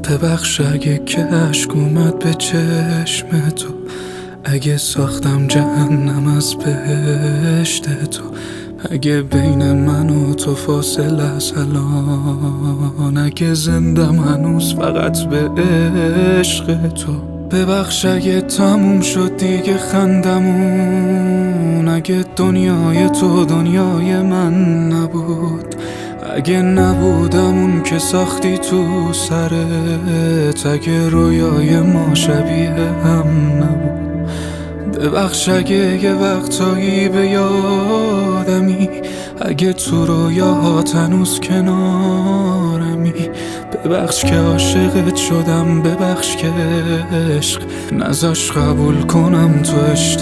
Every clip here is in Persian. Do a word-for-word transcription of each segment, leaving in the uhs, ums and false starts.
ببخش اگه کشک اومد به چشم تو، اگه ساختم جهنم از بهشت تو، اگه بین من و تو فاصله است الان، اگه زندم هنوز فقط به عشق تو. ببخش اگه تموم شد دیگه خندمون، اگه دنیای تو دنیای من نبود، اگه نبودم اون که ساختی تو سرت، اگه رویای ما شبیه هم نبود. ببخش اگه یه وقتایی به یادمی، اگه تو رویاهات هنوز کنارمی. ببخش که عاشقت شدم، ببخش که عشق نذاش قبول کنم تو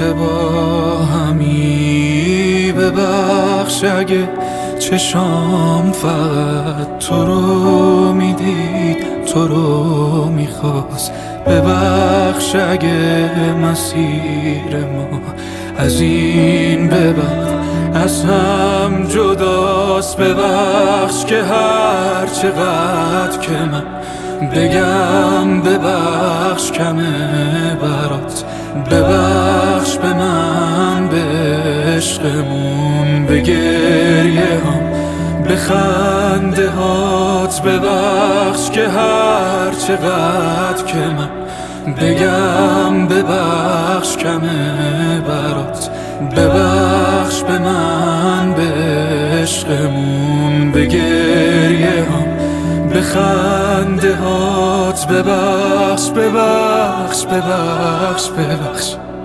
اشتباهمی. ببخش اگه چشام فقط تو رو میدید، تو رو میخواست. ببخش اگه مسیر ما از این به بعد از هم جداست. ببخش که هر چقدر که من بگم ببخش کمه برات. ببخش به من، به عشقمون، به گریه هم، به خنده هات. ببخش که هر چقدر که من بگم ببخش کمه برات. ببخش به من، به عشقمون، به گریه هم، به خنده هات. ببخش ببخش ببخش ببخش